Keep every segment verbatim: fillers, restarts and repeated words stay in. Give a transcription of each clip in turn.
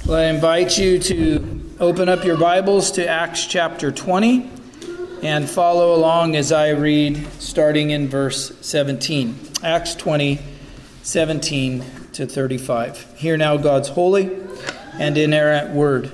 Well, I invite you to open up your Bibles to Acts chapter twenty and follow along as I read starting in verse seventeen. Acts twenty, seventeen to thirty-five. Hear now God's holy and inerrant word.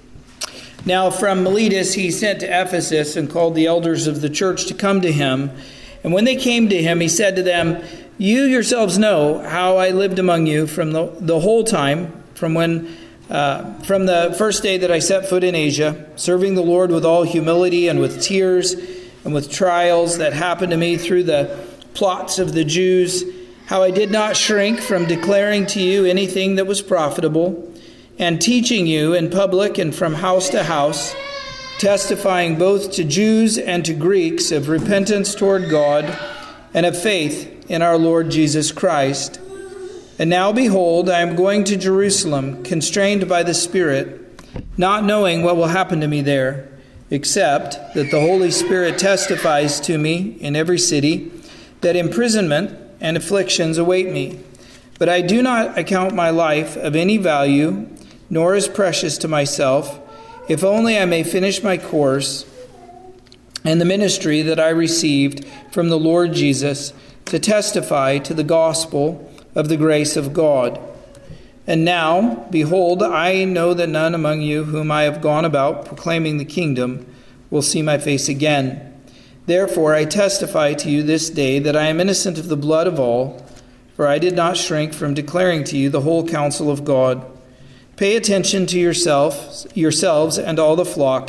Now from Miletus he sent to Ephesus and called the elders of the church to come to him. And when they came to him, he said to them, "You yourselves know how I lived among you from the, the whole time, from when Uh, from the first day that I set foot in Asia, serving the Lord with all humility and with tears and with trials that happened to me through the plots of the Jews, how I did not shrink from declaring to you anything that was profitable, and teaching you in public and from house to house, testifying both to Jews and to Greeks of repentance toward God and of faith in our Lord Jesus Christ. And now, behold, I am going to Jerusalem, constrained by the Spirit, not knowing what will happen to me there, except that the Holy Spirit testifies to me in every city that imprisonment and afflictions await me. But I do not account my life of any value, nor as precious to myself, if only I may finish my course and the ministry that I received from the Lord Jesus to testify to the gospel of the grace of God. And now, behold, I know that none among you whom I have gone about proclaiming the kingdom will see my face again. Therefore I testify to you this day that I am innocent of the blood of all, for I did not shrink from declaring to you the whole counsel of God. Pay attention to yourselves, yourselves and all the flock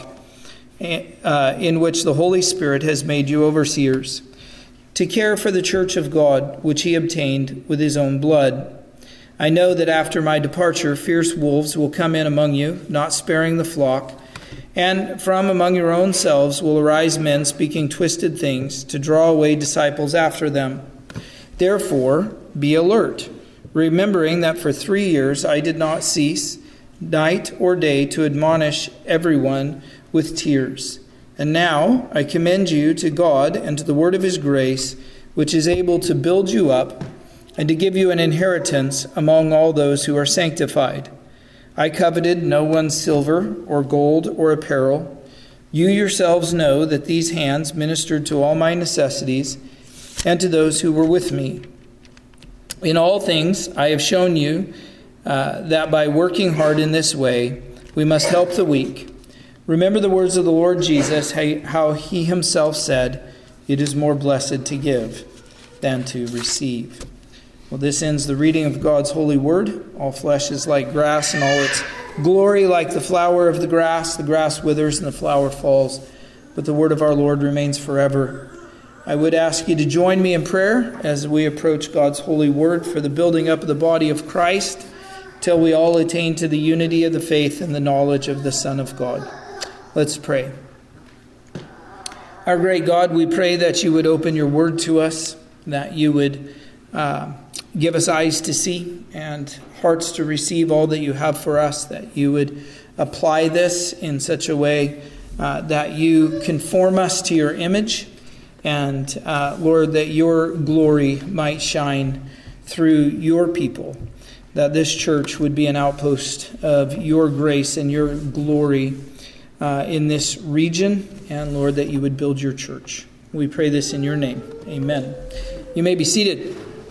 uh, in which the Holy Spirit has made you overseers, to care for the church of God, which he obtained with his own blood. I know that after my departure, fierce wolves will come in among you, not sparing the flock, and from among your own selves will arise men speaking twisted things to draw away disciples after them. Therefore, be alert, remembering that for three years I did not cease, night or day, to admonish everyone with tears. And now I commend you to God and to the word of his grace, which is able to build you up and to give you an inheritance among all those who are sanctified. I coveted no one's silver or gold or apparel. You yourselves know that these hands ministered to all my necessities and to those who were with me. In all things I have shown you uh, that by working hard in this way, we must help the weak. Remember the words of the Lord Jesus, how he himself said, "It is more blessed to give than to receive." Well, this ends the reading of God's holy word. All flesh is like grass, and all its glory like the flower of the grass. The grass withers and the flower falls, but the word of our Lord remains forever. I would ask you to join me in prayer as we approach God's holy word for the building up of the body of Christ, till we all attain to the unity of the faith and the knowledge of the Son of God. Let's pray. Our great God, we pray that you would open your word to us, that you would uh, give us eyes to see and hearts to receive all that you have for us, that you would apply this in such a way uh, that you conform us to your image, and uh, Lord, that your glory might shine through your people, that this church would be an outpost of your grace and your glory Uh, in this region, and Lord, that you would build your church. We pray this in your name. Amen. You may be seated.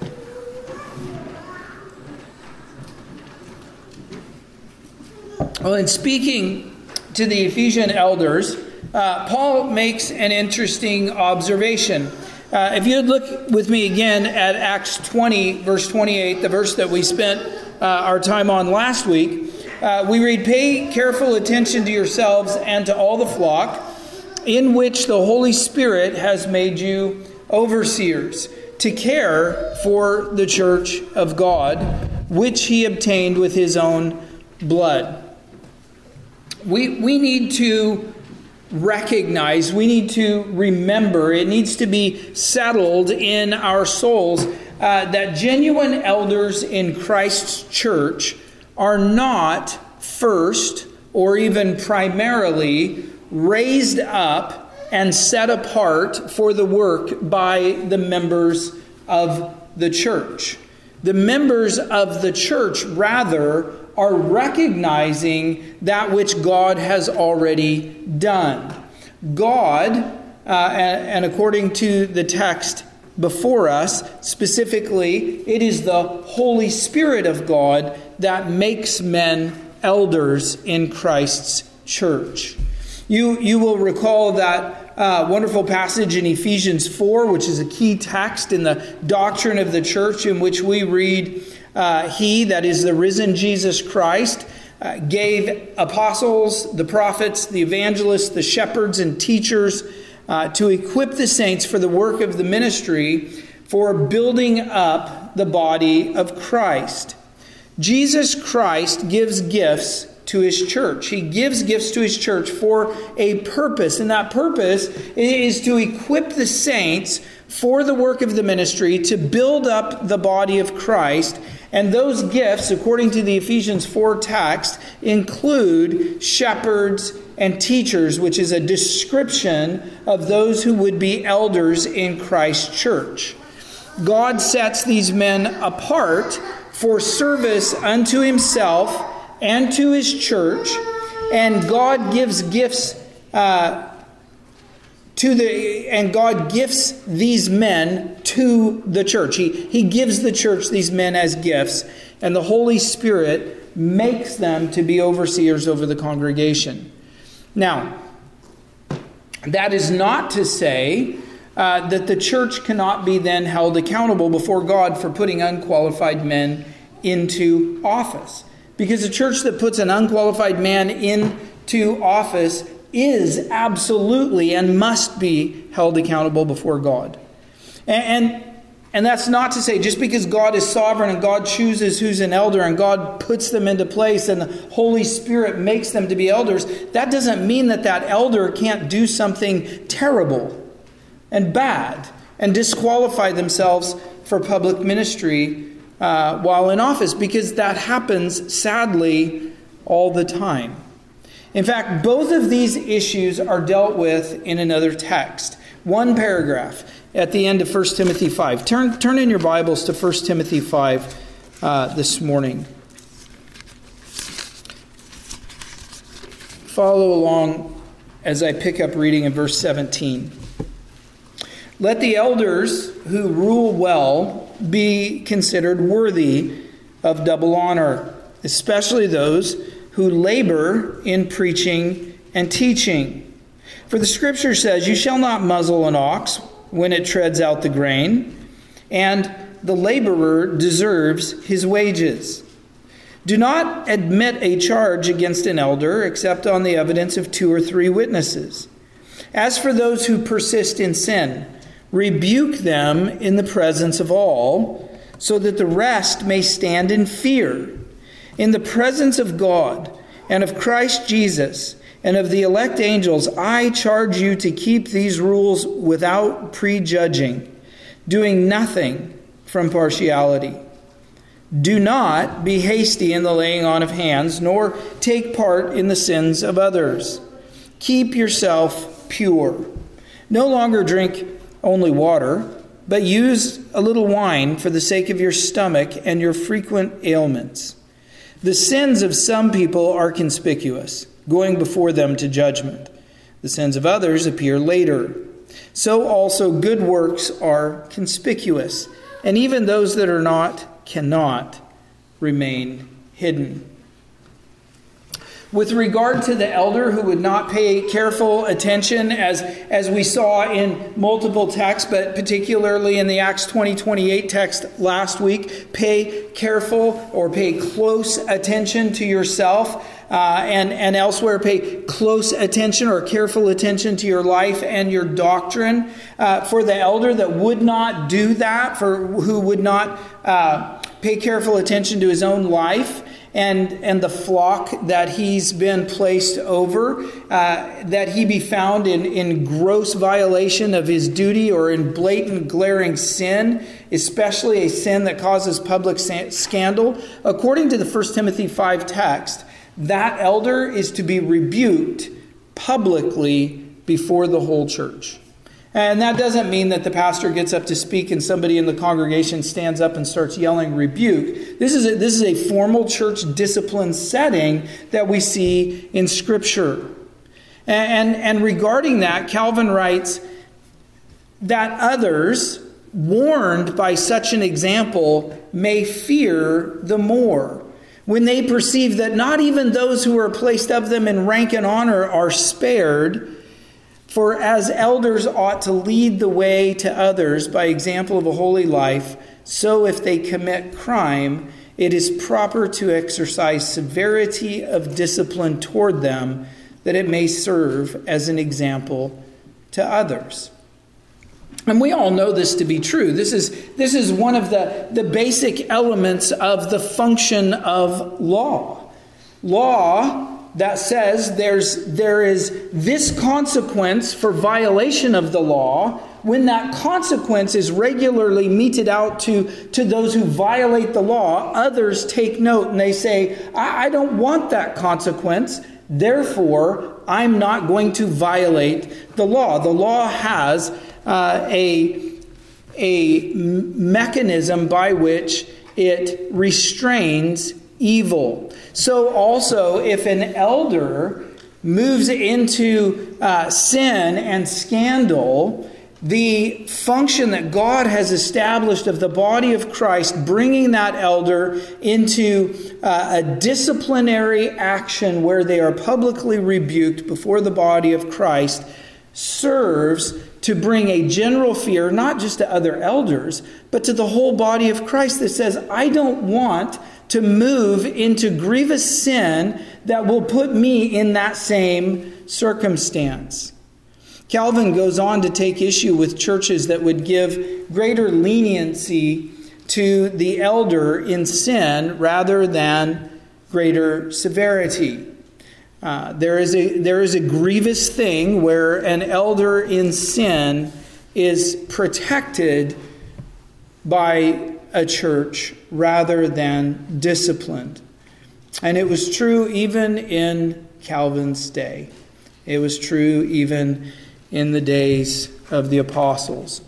Well, in speaking to the Ephesian elders, uh, Paul makes an interesting observation. Uh, if you'd look with me again at Acts twenty, verse twenty-eight, the verse that we spent uh, our time on last week, Uh, we read, "Pay careful attention to yourselves and to all the flock, in which the Holy Spirit has made you overseers, to care for the church of God, which he obtained with his own blood." We, we need to recognize, we need to remember, it needs to be settled in our souls uh, that genuine elders in Christ's church are not first or even primarily raised up and set apart for the work by the members of the church. The members of the church, rather, are recognizing that which God has already done. God, uh, and, and according to the text before us, specifically, it is the Holy Spirit of God that makes men elders in Christ's church. You, you will recall that uh, wonderful passage in Ephesians four, which is a key text in the doctrine of the church, in which we read, uh, He, that is the risen Jesus Christ, uh, gave apostles, the prophets, the evangelists, the shepherds, and teachers uh, to equip the saints for the work of the ministry, for building up the body of Christ. Jesus Christ gives gifts to His church. He gives gifts to His church for a purpose, and that purpose is to equip the saints for the work of the ministry, to build up the body of Christ. And those gifts, according to the Ephesians four text, include shepherds and teachers, which is a description of those who would be elders in Christ's church. God sets these men apart for service unto Himself and to His church, and God gives gifts uh, to the, and God gifts these men to the church. He He gives the church these men as gifts, and the Holy Spirit makes them to be overseers over the congregation. Now, that is not to say uh, that the church cannot be then held accountable before God for putting unqualified men into office. Because a church that puts an unqualified man into office is absolutely and must be held accountable before God. And, and, and that's not to say just because God is sovereign and God chooses who's an elder and God puts them into place and the Holy Spirit makes them to be elders, that doesn't mean that that elder can't do something terrible and bad and disqualify themselves for public ministry Uh, while in office, because that happens, sadly, all the time. In fact, both of these issues are dealt with in another text. One paragraph at the end of First Timothy five. Turn, turn in your Bibles to First Timothy five uh, this morning. Follow along as I pick up reading in verse seventeen. Let the elders who rule well be considered worthy of double honor, especially those who labor in preaching and teaching. For the Scripture says, "You shall not muzzle an ox when it treads out the grain, and the laborer deserves his wages. Do not admit a charge against an elder except on the evidence of two or three witnesses. As for those who persist in sin, rebuke them in the presence of all, so that the rest may stand in fear. In the presence of God and of Christ Jesus and of the elect angels, I charge you to keep these rules without prejudging, doing nothing from partiality. Do not be hasty in the laying on of hands, nor take part in the sins of others. Keep yourself pure. No longer drink only water, but use a little wine for the sake of your stomach and your frequent ailments. The sins of some people are conspicuous, going before them to judgment. The sins of others appear later. So also good works are conspicuous, and even those that are not cannot remain hidden." With regard to the elder who would not pay careful attention, as, as we saw in multiple texts, but particularly in the Acts twenty twenty-eight text last week, pay careful or pay close attention to yourself, uh, and, and elsewhere pay close attention or careful attention to your life and your doctrine. Uh, for the elder that would not do that, for who would not uh, pay careful attention to his own life, And, and the flock that he's been placed over, uh, that he be found in, in gross violation of his duty or in blatant glaring sin, especially a sin that causes public scandal. According to the First Timothy five text, that elder is to be rebuked publicly before the whole church. And that doesn't mean that the pastor gets up to speak and somebody in the congregation stands up and starts yelling rebuke. This is a, this is a formal church discipline setting that we see in Scripture. And, and, and regarding that, Calvin writes that others, warned by such an example, may fear the more, when they perceive that not even those who are placed of them in rank and honor are spared. For as elders ought to lead the way to others by example of a holy life, so if they commit crime, it is proper to exercise severity of discipline toward them, that it may serve as an example to others. And we all know this to be true. This is, this is one of the, the basic elements of the function of law. Law that says there's, there is this consequence for violation of the law. When that consequence is regularly meted out to, to those who violate the law, others take note and they say, I, I don't want that consequence. Therefore, I'm not going to violate the law. The law has uh, a, a mechanism by which it restrains evil. So also, if an elder moves into uh, sin and scandal, the function that God has established of the body of Christ, bringing that elder into uh, a disciplinary action where they are publicly rebuked before the body of Christ, serves to bring a general fear, not just to other elders, but to the whole body of Christ that says, I don't want to move into grievous sin that will put me in that same circumstance. Calvin goes on to take issue with churches that would give greater leniency to the elder in sin rather than greater severity. Uh, there is a there is a grievous thing where an elder in sin is protected by a church rather than disciplined. And it was true even in Calvin's day. It was true even in the days of the apostles.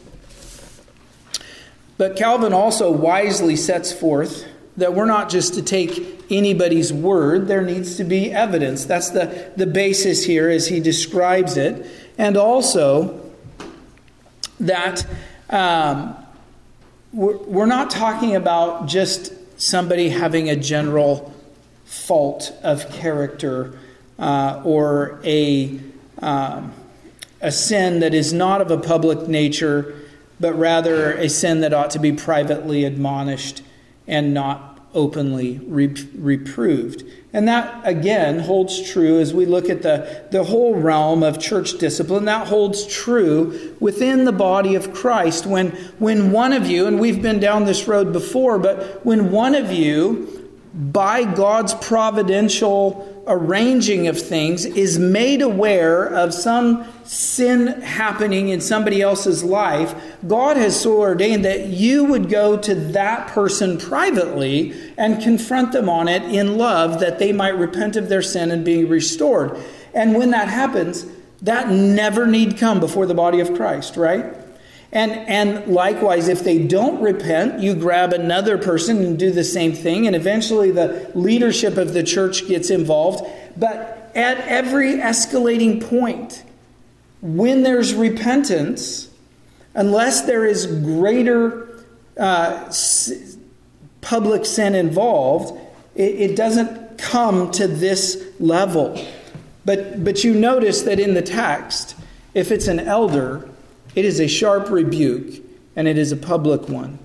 But Calvin also wisely sets forth that we're not just to take anybody's word. There needs to be evidence. That's the, the basis here as he describes it. And also that um, we're, we're not talking about just somebody having a general fault of character uh, or a... Um, a sin that is not of a public nature, but rather a sin that ought to be privately admonished and not openly re- reproved. And that, again, holds true as we look at the, the whole realm of church discipline. That holds true within the body of Christ. When, when one of you, and we've been down this road before, but when one of you, by God's providential arranging of things, is made aware of some sin happening in somebody else's life, God has so ordained that you would go to that person privately and confront them on it in love, that they might repent of their sin and be restored. And when that happens, that never need come before the body of Christ, right? And and likewise, if they don't repent, you grab another person and do the same thing, and eventually the leadership of the church gets involved. But at every escalating point, when there's repentance, unless there is greater uh, public sin involved, it, it doesn't come to this level. But but you notice that in the text, if it's an elder, it is a sharp rebuke, and it is a public one.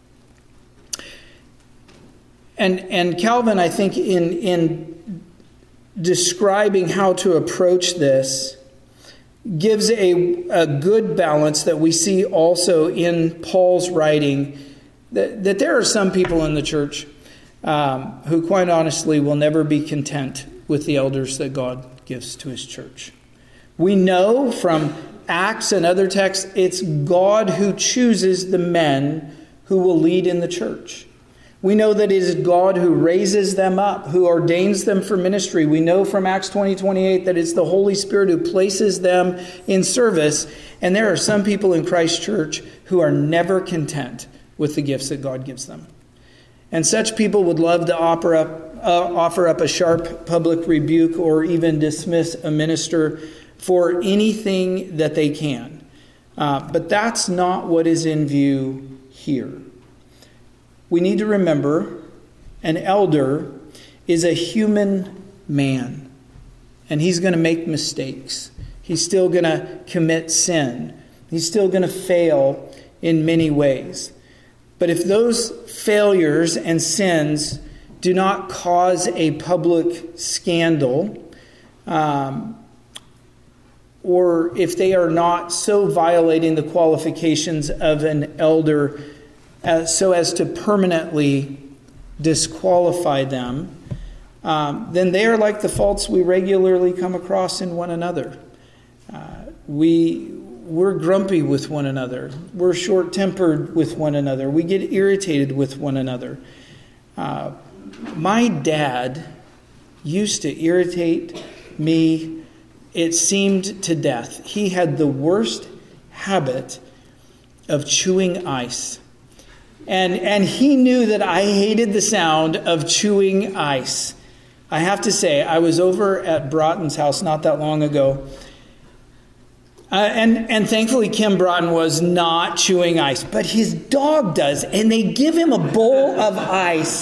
And and Calvin, I think, in, in describing how to approach this, gives a, a good balance that we see also in Paul's writing, that, that there are some people in the church um, who, quite honestly, will never be content with the elders that God gives to his church. We know from Acts and other texts, it's God who chooses the men who will lead in the church. We know that it is God who raises them up, who ordains them for ministry. We know from Acts twenty, twenty-eight that it's the Holy Spirit who places them in service. And there are some people in Christ Church who are never content with the gifts that God gives them. And such people would love to offer up, uh, offer up a sharp public rebuke or even dismiss a minister for anything that they can. Uh, but that's not what is in view here. We need to remember an elder is a human man, and he's going to make mistakes. He's still going to commit sin. He's still going to fail in many ways. But if those failures and sins do not cause a public scandal, um, or if they are not so violating the qualifications of an elder as, so as to permanently disqualify them, um, then they are like the faults we regularly come across in one another. Uh, we, we're grumpy with one another. We're short-tempered with one another. We get irritated with one another. Uh, my dad used to irritate me, it seemed, to death. He had the worst habit of chewing ice. And, and he knew that I hated the sound of chewing ice. I have to say, I was over at Broughton's house not that long ago. Uh, and, and thankfully, Kim Broughton was not chewing ice. But his dog does. And they give him a bowl of ice.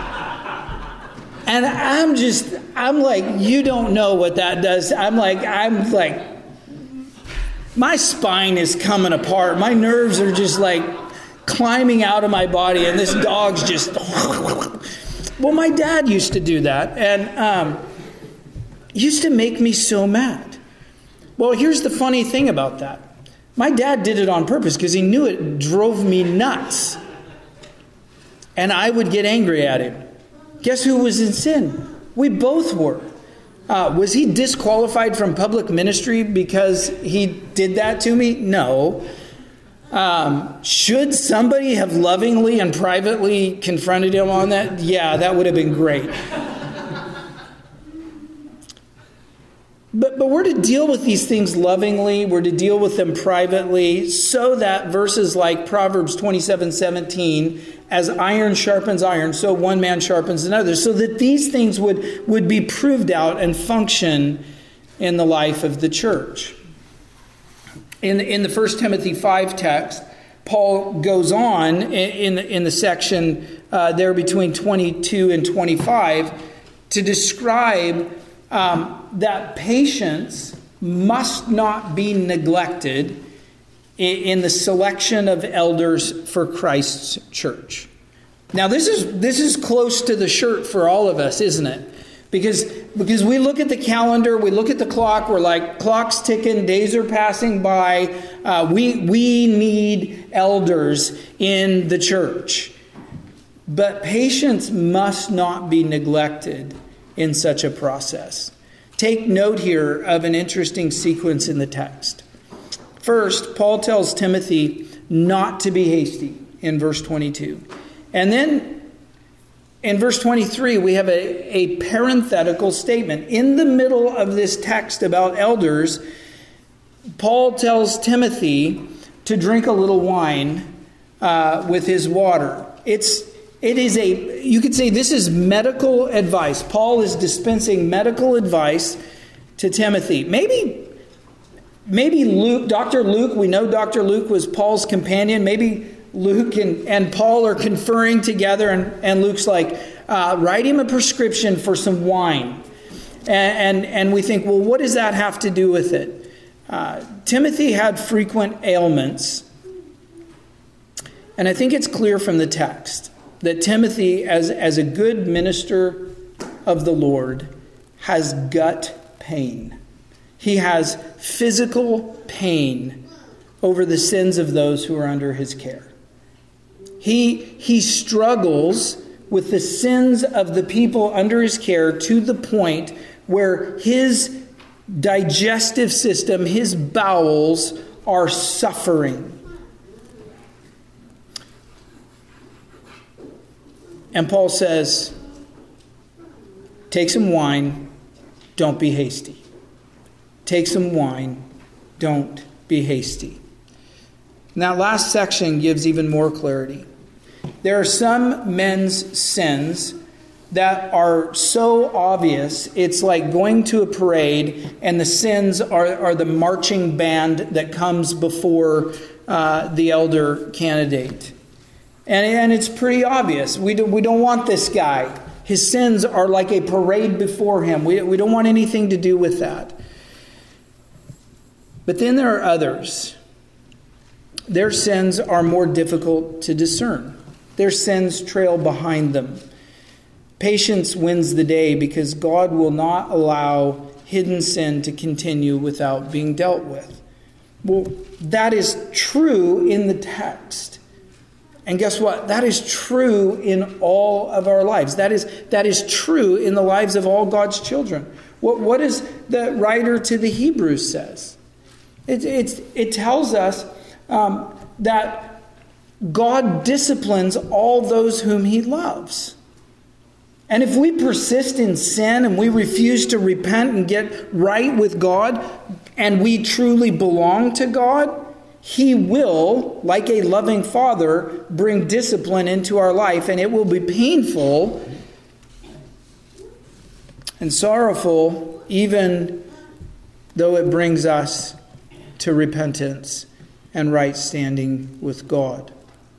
And I'm just, I'm like, you don't know what that does. I'm like, I'm like, my spine is coming apart. My nerves are just like climbing out of my body. And this dog's just, well, my dad used to do that. And um, used to make me so mad. Well, here's the funny thing about that. My dad did it on purpose because he knew it drove me nuts. And I would get angry at him. Guess who was in sin? We both were. Uh, was he disqualified from public ministry because he did that to me? No. Um, should somebody have lovingly and privately confronted him on that? Yeah, that would have been great. But, but we're to deal with these things lovingly. We're to deal with them privately so that verses like Proverbs twenty-seven seventeen, as iron sharpens iron, so one man sharpens another, so that these things would, would be proved out and function in the life of the church. In, in the First Timothy five text, Paul goes on in, in, the, in the section uh, there between twenty-two and twenty-five to describe Um, that patience must not be neglected in, in the selection of elders for Christ's church. Now, this is this is close to the shirt for all of us, isn't it? Because because we look at the calendar, we look at the clock, we're like, clock's ticking, days are passing by. Uh, we we need elders in the church, but patience must not be neglected in such a process. Take note here of an interesting sequence in the text. First, Paul tells Timothy not to be hasty in verse twenty-two. And then in verse twenty-three, we have a, a parenthetical statement. In the middle of this text about elders, Paul tells Timothy to drink a little wine uh, with his water. It's It is a, you could say this is medical advice. Paul is dispensing medical advice to Timothy. Maybe, maybe Luke, Doctor Luke, we know Doctor Luke was Paul's companion. Maybe Luke and, and Paul are conferring together, and, and Luke's like, uh, write him a prescription for some wine. And, and, and we think, well, what does that have to do with it? Uh, Timothy had frequent ailments. And I think it's clear from the text that Timothy, as, as a good minister of the Lord, has gut pain. He has physical pain over the sins of those who are under his care. He, he struggles with the sins of the people under his care to the point where his digestive system, his bowels, are suffering. And Paul says, take some wine, don't be hasty. Take some wine, don't be hasty. And that last section gives even more clarity. There are some men's sins that are so obvious, it's like going to a parade and the sins are, are the marching band that comes before uh, the elder candidate. And, and it's pretty obvious. We, do, we don't want this guy. His sins are like a parade before him. We, we don't want anything to do with that. But then there are others. Their sins are more difficult to discern. Their sins trail behind them. Patience wins the day because God will not allow hidden sin to continue without being dealt with. Well, that is true in the text. And guess what? That is true in all of our lives. That is, that is true in the lives of all God's children. What, what does the writer to the Hebrews says? It, it's, it tells us um, that God disciplines all those whom he loves. And if we persist in sin and we refuse to repent and get right with God, and we truly belong to God, he will, like a loving father, bring discipline into our life, and it will be painful and sorrowful, even though it brings us to repentance and right standing with God.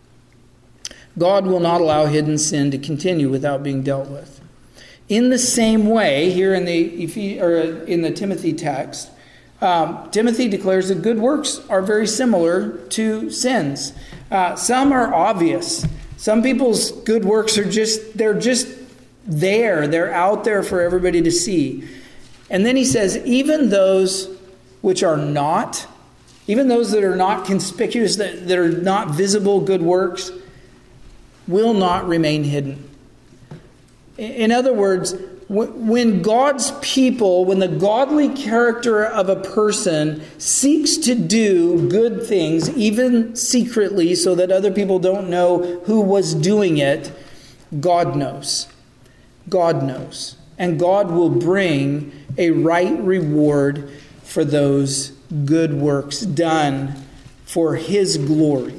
God will not allow hidden sin to continue without being dealt with. In the same way, here in the or in the Timothy text, um, Timothy declares that good works are very similar to sins. Uh, some are obvious. Some people's good works are just they're just there. They're out there for everybody to see. And then he says, even those which are not, even those that are not conspicuous, that, that are not visible good works, will not remain hidden. In other words, when God's people, when the godly character of a person seeks to do good things, even secretly so that other people don't know who was doing it, God knows. God knows. And God will bring a right reward for those good works done for his glory.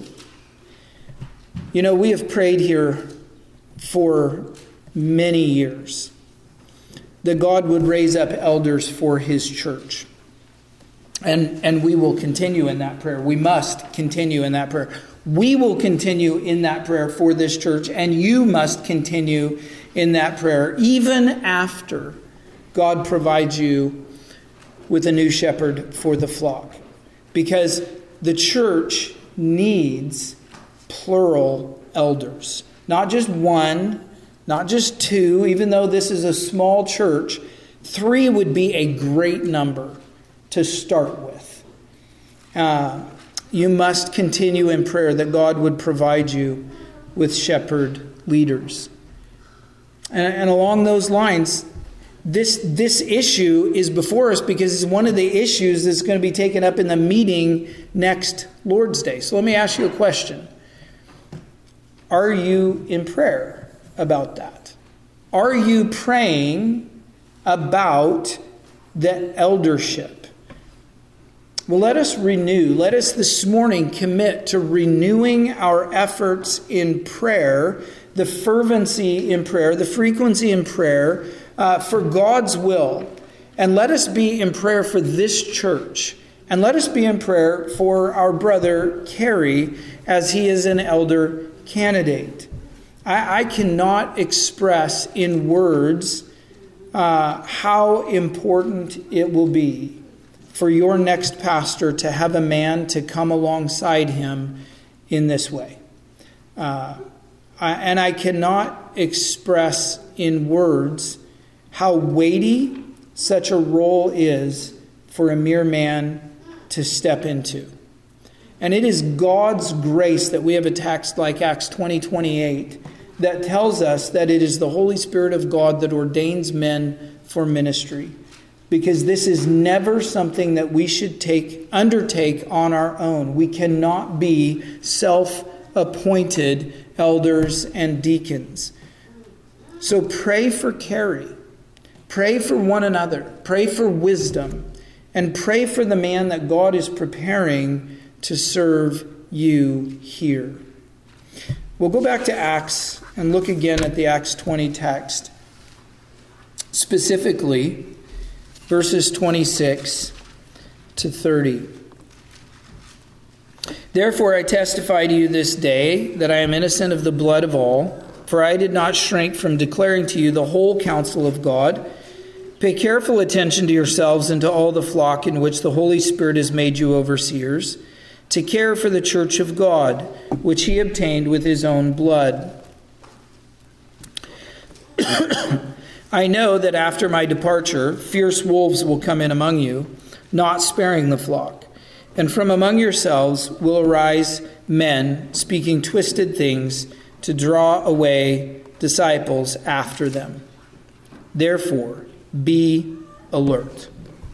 You know, we have prayed here for many years that God would raise up elders for his church. And, and we will continue in that prayer. We must continue in that prayer. We will continue in that prayer for this church, and you must continue in that prayer even after God provides you with a new shepherd for the flock. Because the church needs plural elders. Not just one, not just two, even though this is a small church. Three would be a great number to start with. Uh, you must continue in prayer that God would provide you with shepherd leaders. And, and along those lines, this, this issue is before us because it's one of the issues that's going to be taken up in the meeting next Lord's Day. So let me ask you a question. Are you in prayer about that? Are you praying about the eldership? Well, let us renew. Let us this morning commit to renewing our efforts in prayer, the fervency in prayer, the frequency in prayer uh, for God's will. And let us be in prayer for this church. And let us be in prayer for our brother Kerry as he is an elder candidate. I, I cannot express in words uh, how important it will be for your next pastor to have a man to come alongside him in this way. Uh, I, and I cannot express in words how weighty such a role is for a mere man to step into. And it is God's grace that we have a text like Acts twenty twenty-eight that tells us that it is the Holy Spirit of God that ordains men for ministry. Because this is never something that we should take undertake on our own. We cannot be self-appointed elders and deacons. So pray for Carrie. Pray for one another. Pray for wisdom. And pray for the man that God is preparing to serve you here. We'll go back to Acts and look again at the Acts twenty text. Specifically, verses twenty-six to thirty. Therefore I testify to you this day that I am innocent of the blood of all, for I did not shrink from declaring to you the whole counsel of God. Pay careful attention to yourselves and to all the flock in which the Holy Spirit has made you overseers, to care for the church of God, which he obtained with his own blood. I know that after my departure, fierce wolves will come in among you, not sparing the flock. And from among yourselves will arise men speaking twisted things to draw away disciples after them. Therefore, be alert.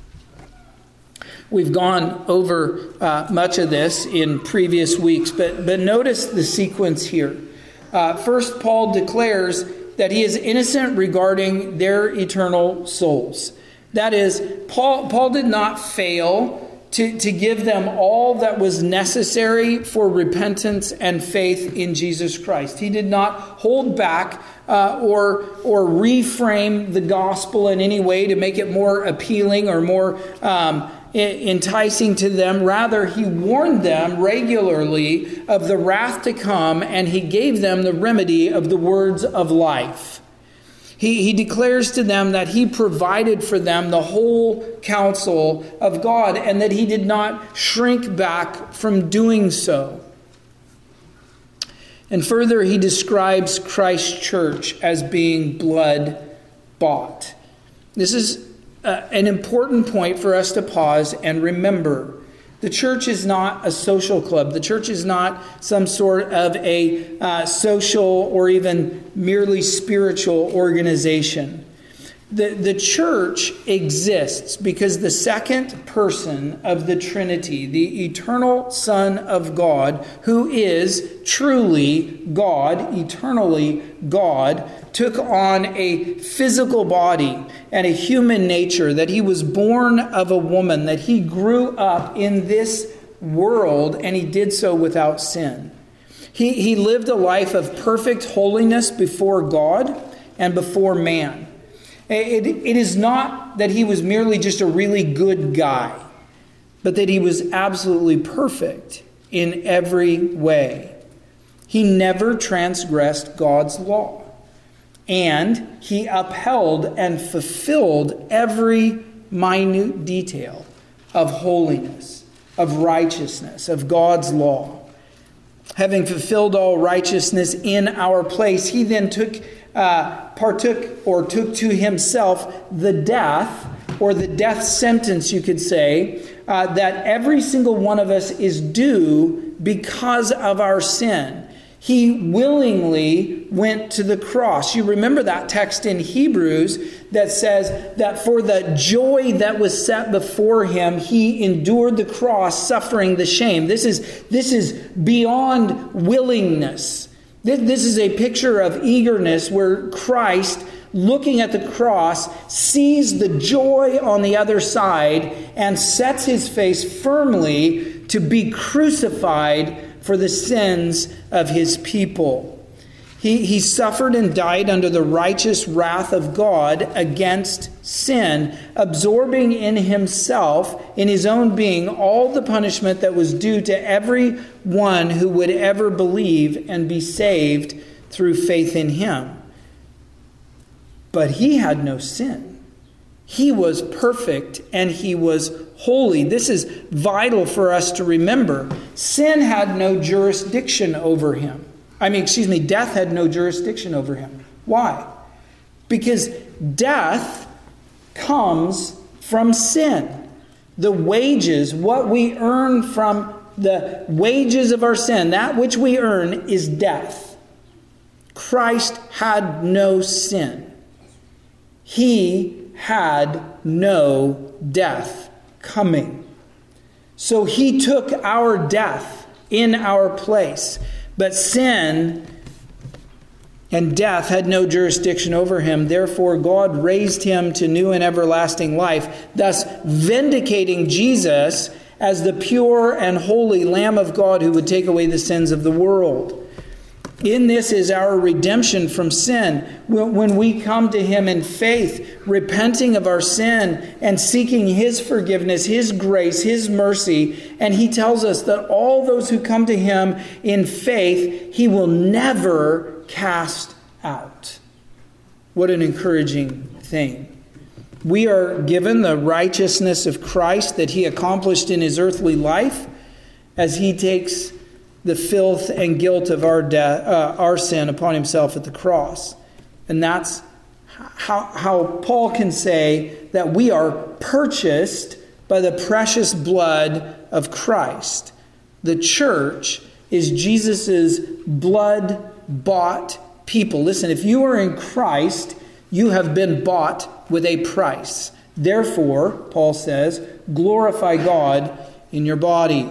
We've gone over uh, much of this in previous weeks, but, but notice the sequence here. Uh, first, Paul declares that he is innocent regarding their eternal souls. That is, Paul, Paul did not fail to, to give them all that was necessary for repentance and faith in Jesus Christ. He did not hold back uh, or, or reframe the gospel in any way to make it more appealing or more um, enticing to them. Rather, he warned them regularly of the wrath to come, and he gave them the remedy of the words of life. He, he declares to them that he provided for them the whole counsel of God, and that he did not shrink back from doing so. And further, he describes Christ's church as being blood bought. This is Uh, an important point for us to pause and remember. The church is not a social club. The church is not some sort of a uh, social or even merely spiritual organization. The, the church exists because the second person of the Trinity, the eternal Son of God, who is truly God, eternally God, took on a physical body and a human nature, that he was born of a woman, that he grew up in this world, and he did so without sin. He, he lived a life of perfect holiness before God and before man. It, it is not that he was merely just a really good guy, but that he was absolutely perfect in every way. He never transgressed God's law. And he upheld and fulfilled every minute detail of holiness, of righteousness, of God's law. Having fulfilled all righteousness in our place, he then took, uh, partook or took to himself the death, or the death sentence, you could say, uh, that every single one of us is due because of our sin. He willingly went to the cross. You remember that text in Hebrews that says that for the joy that was set before him, he endured the cross, suffering the shame. This is, this is beyond willingness. This, this is a picture of eagerness where Christ, looking at the cross, sees the joy on the other side and sets his face firmly to be crucified for the sins of his people. He, he suffered and died under the righteous wrath of God against sin, absorbing in himself, in his own being, all the punishment that was due to every one who would ever believe and be saved through faith in him. But he had no sin. He was perfect and he was holy. This is vital for us to remember. Sin had no jurisdiction over him. I mean, excuse me, death had no jurisdiction over him. Why? Because death comes from sin. The wages, what we earn from the wages of our sin, that which we earn is death. Christ had no sin. He had no death coming. So he took our death in our place. But sin and death had no jurisdiction over him. Therefore God raised him to new and everlasting life, thus vindicating Jesus as the pure and holy Lamb of God who would take away the sins of the world. In this is our redemption from sin. When we come to him in faith, repenting of our sin and seeking his forgiveness, his grace, his mercy, and he tells us that all those who come to him in faith, he will never cast out. What an encouraging thing. We are given the righteousness of Christ that he accomplished in his earthly life as he takes the filth and guilt of our death, uh, our sin upon himself at the cross. And that's how, how Paul can say that we are purchased by the precious blood of Christ. The church is Jesus's blood-bought people. Listen, if you are in Christ, you have been bought with a price. Therefore, Paul says, glorify God in your body.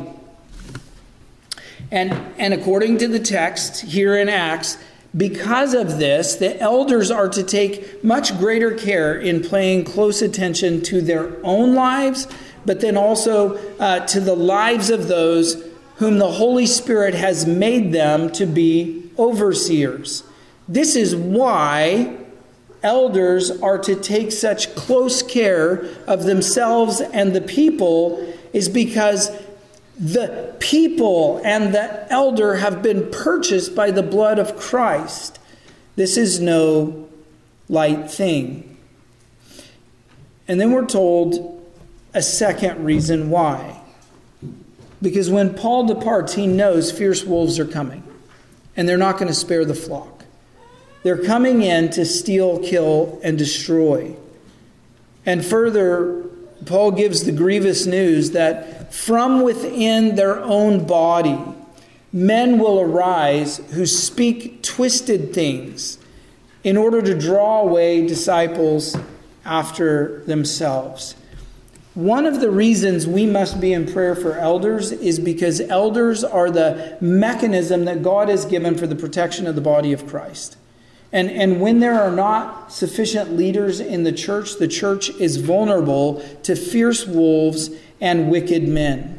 And, and according to the text here in Acts, because of this, the elders are to take much greater care in paying close attention to their own lives, but then also uh, to the lives of those whom the Holy Spirit has made them to be overseers. This is why elders are to take such close care of themselves and the people, is because the people and the elder have been purchased by the blood of Christ. This is no light thing. And then we're told a second reason why. Because when Paul departs, he knows fierce wolves are coming. And they're not going to spare the flock. They're coming in to steal, kill, and destroy. And further, Paul gives the grievous news that from within their own body, men will arise who speak twisted things in order to draw away disciples after themselves. One of the reasons we must be in prayer for elders is because elders are the mechanism that God has given for the protection of the body of Christ. And, and when there are not sufficient leaders in the church, the church is vulnerable to fierce wolves and wicked men.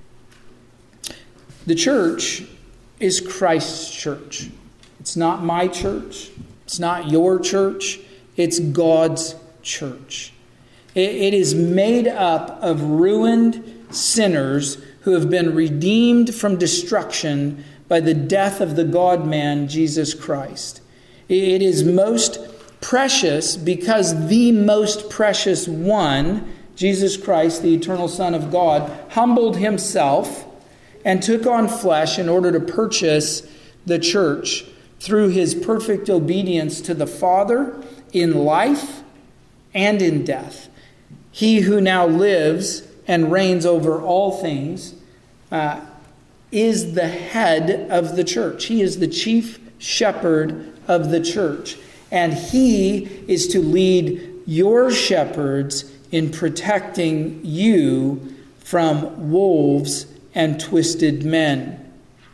The church is Christ's church. It's not my church. It's not your church. It's God's church. It, it is made up of ruined sinners who have been redeemed from destruction by the death of the God-man, Jesus Christ. It is most precious because the most precious one, Jesus Christ, the eternal Son of God, humbled himself and took on flesh in order to purchase the church through his perfect obedience to the Father in life and in death. He who now lives and reigns over all things uh, is the head of the church. He is the chief shepherd of the church. And he is to lead your shepherds in protecting you from wolves and twisted men.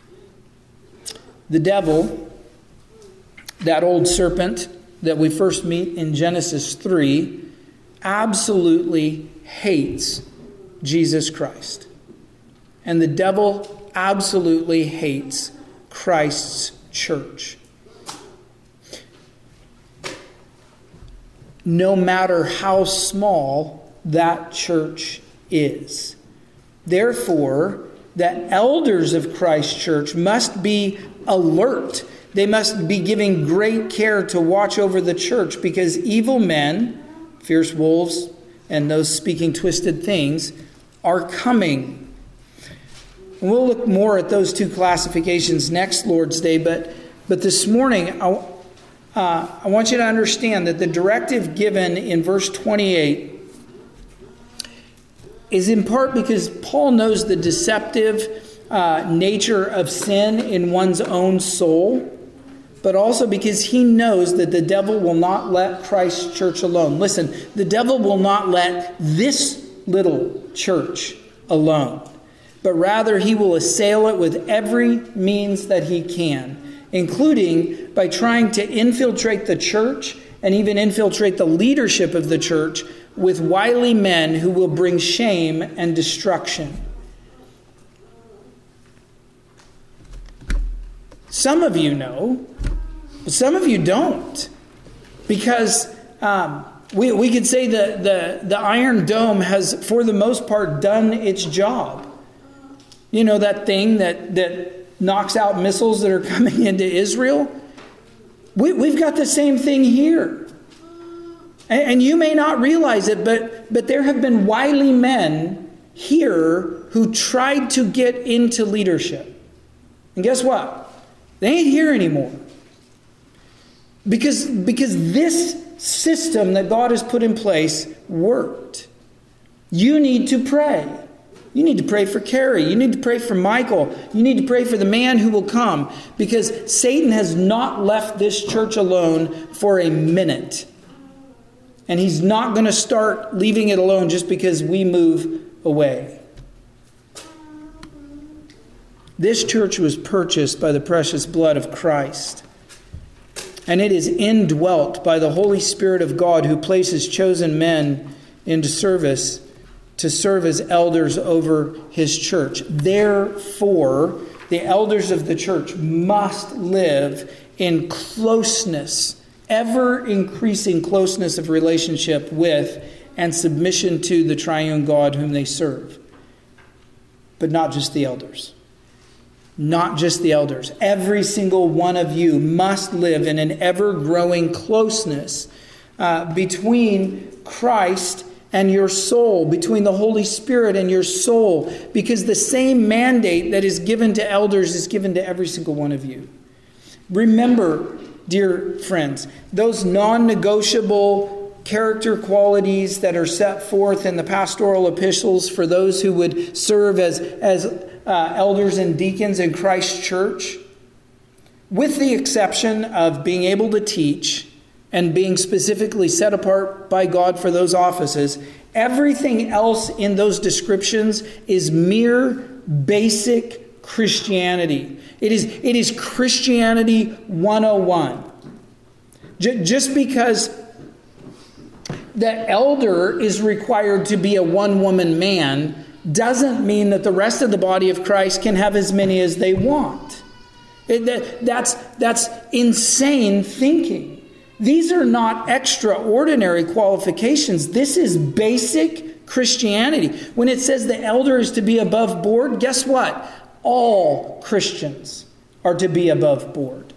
The devil, that old serpent that we first meet in Genesis three, absolutely hates Jesus Christ. And the devil absolutely hates Christ's church. No matter how small that church is. Therefore, the elders of Christ's church must be alert. They must be giving great care to watch over the church, because evil men, fierce wolves, and those speaking twisted things are coming. And we'll look more at those two classifications next Lord's Day, but, but this morning I Uh, I want you to understand that the directive given in verse twenty-eight is in part because Paul knows the deceptive uh, nature of sin in one's own soul, but also because he knows that the devil will not let Christ's church alone. Listen, the devil will not let this little church alone, but rather he will assail it with every means that he can. including by trying to infiltrate the church and even infiltrate the leadership of the church with wily men who will bring shame and destruction. Some of you know, but some of you don't. Because um, we, we could say that the, the Iron Dome has, for the most part, done its job. You know, that thing that, that knocks out missiles that are coming into Israel? We, we've got the same thing here. And, and you may not realize it, but, but there have been wily men here who tried to get into leadership. And guess what? They ain't here anymore. Because, because this system that God has put in place worked. You need to pray. You need to pray for Carrie. You need to pray for Michael. You need to pray for the man who will come. Because Satan has not left this church alone for a minute. And he's not going to start leaving it alone just because we move away. This church was purchased by the precious blood of Christ. And it is indwelt by the Holy Spirit of God, who places chosen men into service to serve as elders over his church. Therefore, the elders of the church must live in closeness, ever increasing closeness of relationship with and submission to the triune God whom they serve. But not just the elders. Not just the elders. Every single one of you must live in an ever-growing closeness uh, between Christ and your soul, between the Holy Spirit and your soul, because the same mandate that is given to elders is given to every single one of you. Remember, dear friends, those non-negotiable character qualities that are set forth in the pastoral epistles for those who would serve as, as uh, elders and deacons in Christ's church, with the exception of being able to teach and being specifically set apart by God for those offices, everything else in those descriptions is mere basic Christianity. It is, it is Christianity one oh one. J- just because the elder is required to be a one-woman man doesn't mean that the rest of the body of Christ can have as many as they want. It, that, that's, that's insane thinking. These are not extraordinary qualifications. This is basic Christianity. When it says the elder is to be above board, guess what? All Christians are to be above board.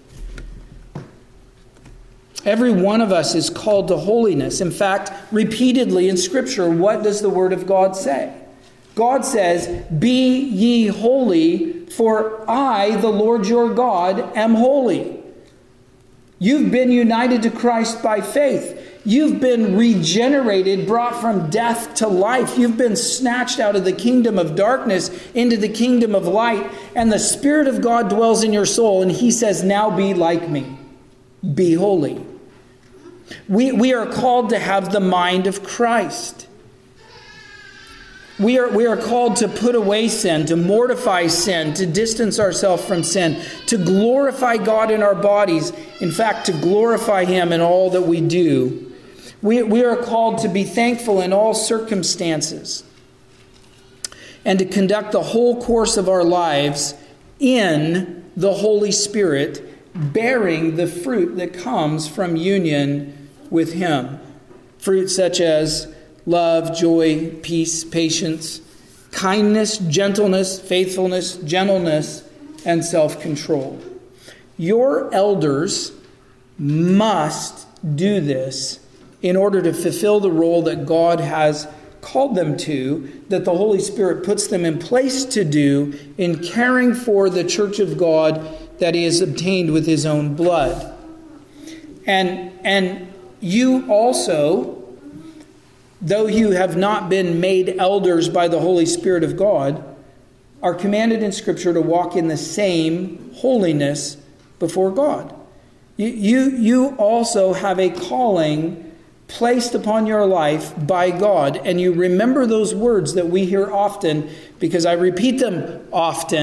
Every one of us is called to holiness. In fact, repeatedly in Scripture, what does the Word of God say? God says, "Be ye holy, for I, the Lord your God, am holy." You've been united to Christ by faith. You've been regenerated, brought from death to life. You've been snatched out of the kingdom of darkness into the kingdom of light. And the Spirit of God dwells in your soul. And He says, now be like me. Be holy. We, we are called to have the mind of Christ. We are, we are called to put away sin, to mortify sin, to distance ourselves from sin, to glorify God in our bodies. In fact, to glorify Him in all that we do. We, we are called to be thankful in all circumstances and to conduct the whole course of our lives in the Holy Spirit, bearing the fruit that comes from union with Him. Fruit such as love, joy, peace, patience, kindness, gentleness, faithfulness, gentleness, and self-control. Your elders must do this in order to fulfill the role that God has called them to, that the Holy Spirit puts them in place to do in caring for the church of God that He has obtained with His own blood. And, and you also, though you have not been made elders by the Holy Spirit of God, are commanded in Scripture to walk in the same holiness before God. You, you, you also have a calling placed upon your life by God. And you remember those words that we hear often, because I repeat them often,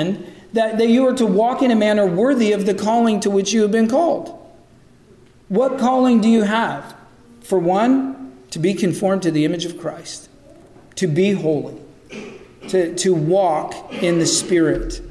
that, that you are to walk in a manner worthy of the calling to which you have been called. What calling do you have? For one, to be conformed to the image of Christ, to be holy, to, to walk in the Spirit.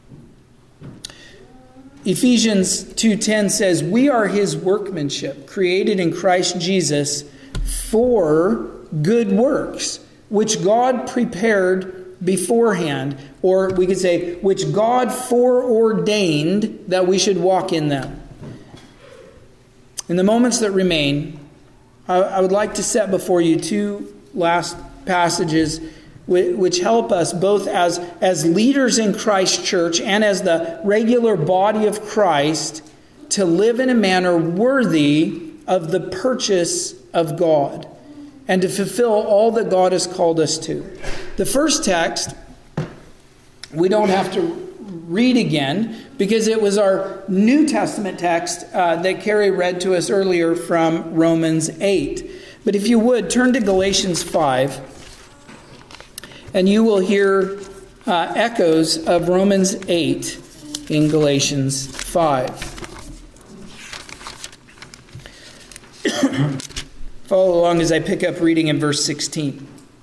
Ephesians two ten says, we are his workmanship, created in Christ Jesus for good works, which God prepared beforehand, or we could say, which God foreordained that we should walk in them. In the moments that remain, I would like to set before you two last passages which help us both as, as leaders in Christ Church and as the regular body of Christ to live in a manner worthy of the purchase of God and to fulfill all that God has called us to. The first text, we don't have to read again because it was our New Testament text uh, that Carrie read to us earlier from Romans eight. But if you would, turn to Galatians five, and you will hear uh, echoes of Romans eight in Galatians five. Follow along as I pick up reading in verse sixteen.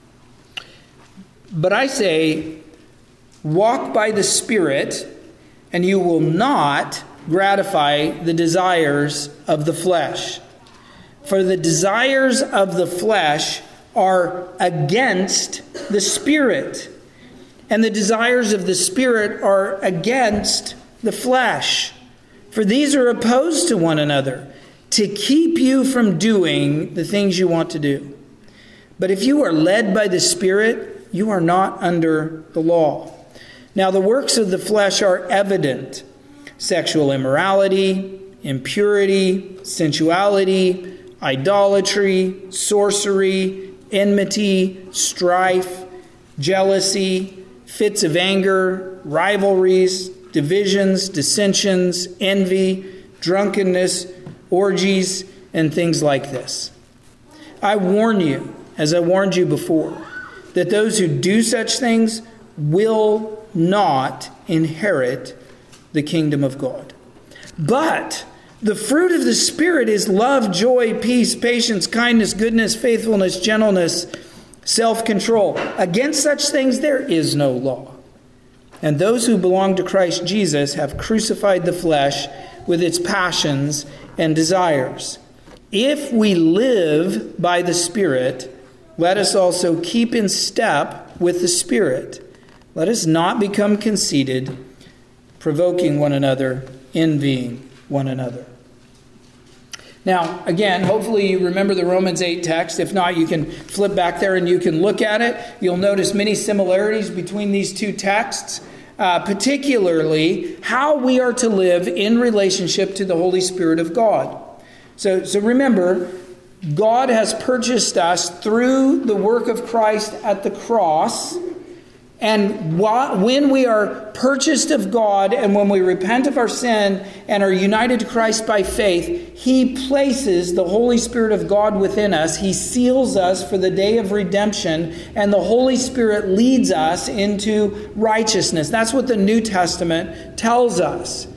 But I say, walk by the Spirit, and you will not gratify the desires of the flesh. For the desires of the flesh are against the Spirit, and the desires of the Spirit are against the flesh. For these are opposed to one another, to keep you from doing the things you want to do. But if you are led by the Spirit, you are not under the law. Now the works of the flesh are evident: sexual immorality, impurity, sensuality, idolatry, sorcery, enmity, strife, jealousy, fits of anger, rivalries, divisions, dissensions, envy, drunkenness, orgies, and things like this. I warn you, as I warned you before, that those who do such things will not inherit the kingdom of God. But the fruit of the Spirit is love, joy, peace, patience, kindness, goodness, faithfulness, gentleness, self-control. Against such things there is no law. And those who belong to Christ Jesus have crucified the flesh with its passions and desires. If we live by the Spirit, let us also keep in step with the Spirit. Let us not become conceited, provoking one another, envying one another. Now, again, hopefully you remember the Romans eight text. If not, you can flip back there and you can look at it. You'll notice many similarities between these two texts, uh, particularly how we are to live in relationship to the Holy Spirit of God. So, so remember, God has purchased us through the work of Christ at the cross. And when we are purchased of God and when we repent of our sin and are united to Christ by faith, He places the Holy Spirit of God within us. He seals us for the day of redemption, and the Holy Spirit leads us into righteousness. That's what the New Testament tells us.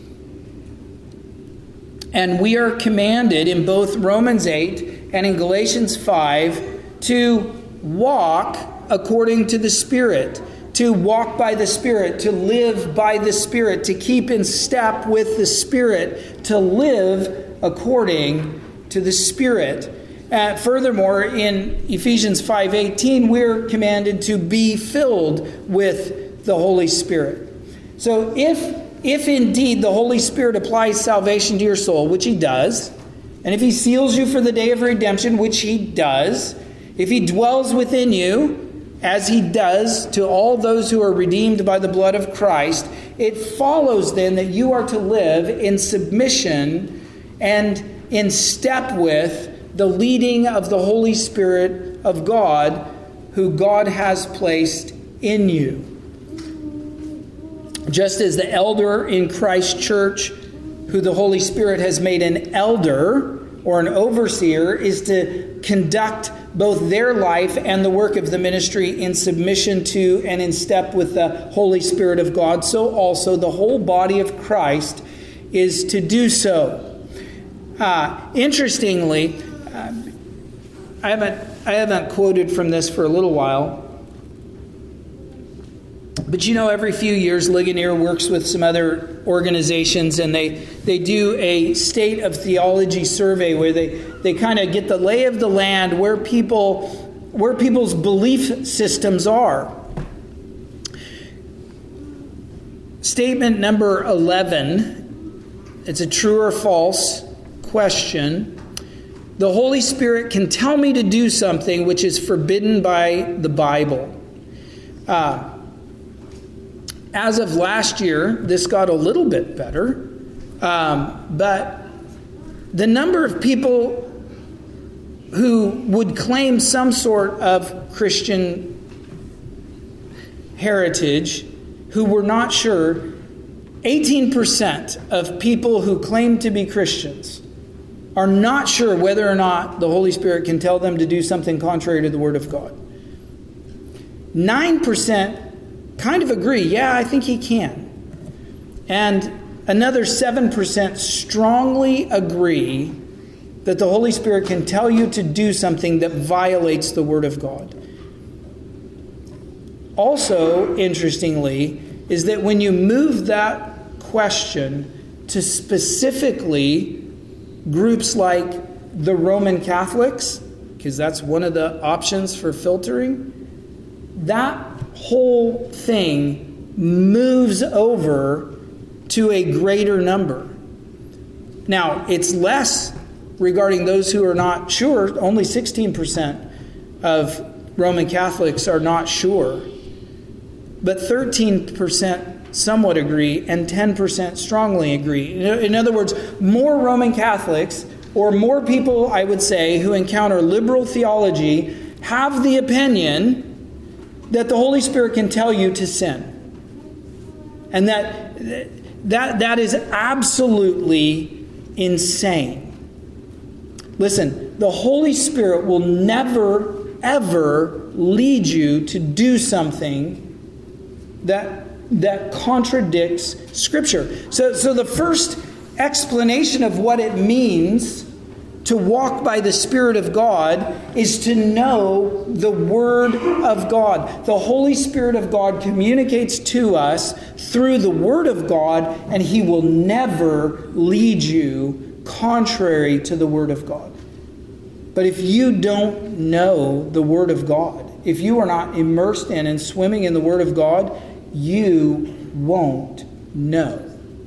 And we are commanded in both Romans eight and in Galatians five to walk according to the Spirit, to walk by the Spirit, to live by the Spirit, to keep in step with the Spirit, to live according to the Spirit. Uh, furthermore, in Ephesians five eighteen, we're commanded to be filled with the Holy Spirit. So if If indeed the Holy Spirit applies salvation to your soul, which He does, and if He seals you for the day of redemption, which He does, if He dwells within you, as He does to all those who are redeemed by the blood of Christ, it follows then that you are to live in submission and in step with the leading of the Holy Spirit of God, who God has placed in you. Just as the elder in Christ Church, who the Holy Spirit has made an elder or an overseer, is to conduct both their life and the work of the ministry in submission to and in step with the Holy Spirit of God, so also the whole body of Christ is to do so. Uh, interestingly, uh, I haven't I haven't quoted from this for a little while, but you know, every few years Ligonier works with some other organizations, and they they do a state of theology survey where they, they kind of get the lay of the land, where people where people's belief systems are. Statement number eleven, it's a true or false question. The Holy Spirit can tell me to do something which is forbidden by the Bible. Uh, as of last year, this got a little bit better, um, but the number of people who would claim some sort of Christian heritage who were not sure, eighteen percent of people who claim to be Christians are not sure whether or not the Holy Spirit can tell them to do something contrary to the Word of God. nine percent kind of agree, yeah, I think He can. And another seven percent strongly agree that the Holy Spirit can tell you to do something that violates the Word of God. Also, interestingly, is that when you move that question to specifically groups like the Roman Catholics, because that's one of the options for filtering, that whole thing moves over to a greater number. Now, it's less regarding those who are not sure. Only sixteen percent of Roman Catholics are not sure. But thirteen percent somewhat agree, and ten percent strongly agree. In other words, more Roman Catholics, or more people, I would say, who encounter liberal theology, have the opinion that the Holy Spirit can tell you to sin. And that that that is absolutely insane. Listen, the Holy Spirit will never, ever lead you to do something that that contradicts Scripture. So, so the first explanation of what it means to walk by the Spirit of God is to know the Word of God. The Holy Spirit of God communicates to us through the Word of God, and He will never lead you contrary to the Word of God. But if you don't know the Word of God, if you are not immersed in and swimming in the Word of God, you won't know